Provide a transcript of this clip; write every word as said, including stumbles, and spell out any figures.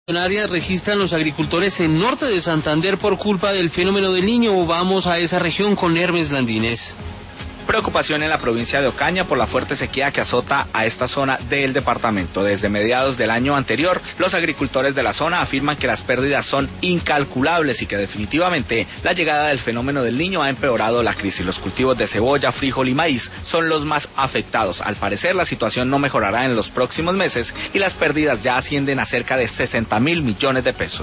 Registran los agricultores en norte de Santander por culpa del fenómeno del Niño. Vamos a esa región con Hermes Landines. Preocupación en la provincia de Ocaña por la fuerte sequía que azota a esta zona del departamento. Desde mediados del año anterior, los agricultores de la zona afirman que las pérdidas son incalculables y que definitivamente la llegada del fenómeno del Niño ha empeorado la crisis. Los cultivos de cebolla, frijol y maíz son los más afectados. Al parecer, la situación no mejorará en los próximos meses y las pérdidas ya ascienden a cerca de sesenta mil millones de pesos.